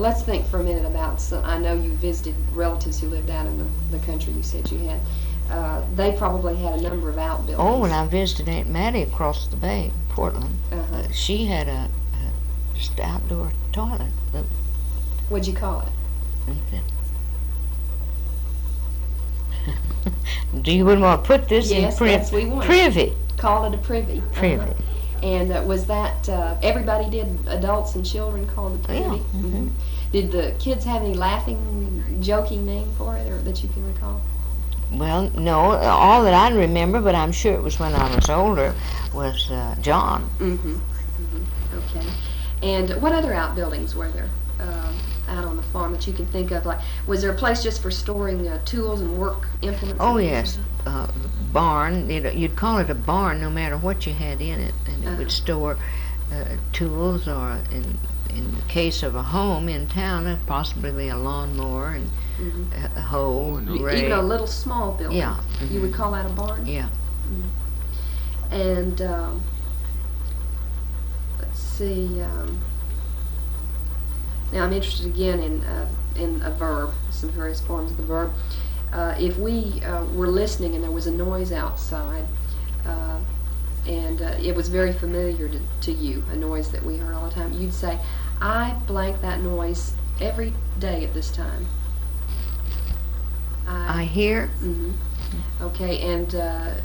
let's think for a minute about some. I know you visited relatives who lived out in the country. You said you had. They probably had a number of outbuildings. Oh, when I visited Aunt Mattie across the bay in Portland, she had a just outdoor toilet. What'd you call it? Do you want to put this yes, in print? Yes, we want. Privy. Call it a privy. Privy. And was that everybody did? Adults and children called it privy. Yeah. Mm-hmm. Did the kids have any laughing, joking name for it, or that you can recall? Well, no. All that I remember, but I'm sure it was when I was older, was John. Mm-hmm. Mm-hmm. Okay. And what other outbuildings were there out on the farm that you can think of? Like, was there a place just for storing tools and work implements? Oh, yes. Barn. You'd call it a barn no matter what you had in it, and it would store tools, or in the case of a home in town, possibly a lawnmower and a hoe and a rake. Even a little small building. Yeah. You would call that a barn? Yeah. Mm-hmm. And let's see. Now I'm interested again in a verb, some various forms of the verb. If we were listening and there was a noise outside, and it was very familiar to you, a noise that we heard all the time, you'd say, I blank that noise every day at this time. I hear. Mm-hmm. Okay, and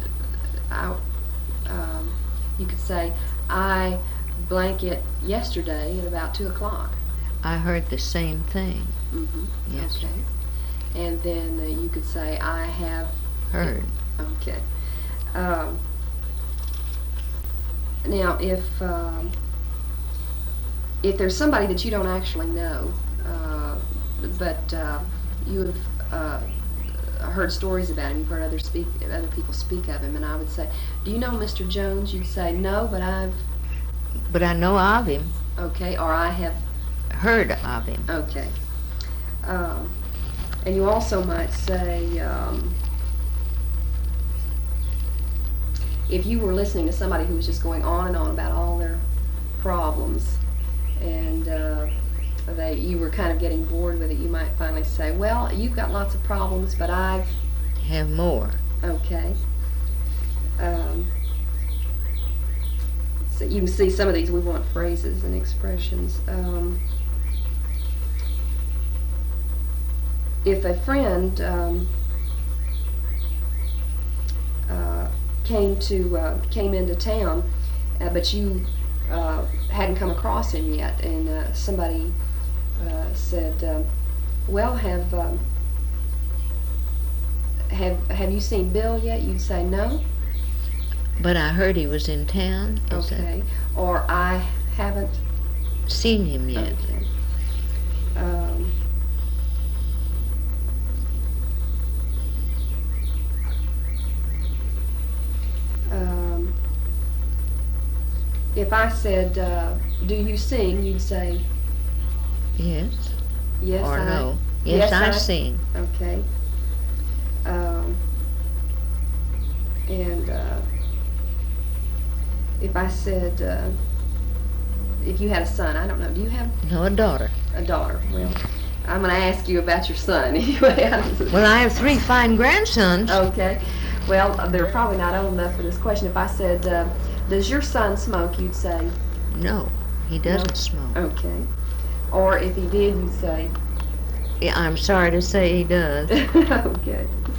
you could say, I blank it yesterday at about 2 o'clock. I heard the same thing. Mm-hmm. Yes. Okay. And then you could say, I have heard. Okay. Now, if there's somebody that you don't actually know, but you have heard stories about him, you've heard other people speak of him, and I would say, do you know Mr. Jones? You'd say, no, but I know of him. Okay, or I have heard of him. Okay. And you also might say, if you were listening to somebody who was just going on and on about all their problems, and you were kind of getting bored with it, you might finally say, well, you've got lots of problems, but I have more. Okay. So you can see some of these, we want phrases and expressions. If a friend came into town, but you hadn't come across him yet, and somebody said, "Well, have you seen Bill yet?" You'd say, "No." But I heard he was in town. Okay. Or I haven't seen him yet. Okay. If I said, do you sing, you'd say, yes. Yes, or no. Yes, I sing. Okay. And if I said, if you had a son, I don't know, do you have? No, a daughter. A daughter. Well, I'm going to ask you about your son anyway. Well, I have 3 fine grandsons. Okay. Well, they're probably not old enough for this question. If I said, does your son smoke, you'd say? No, he doesn't smoke. Okay. Or if he did, you'd say? Yeah, I'm sorry to say he does. Okay.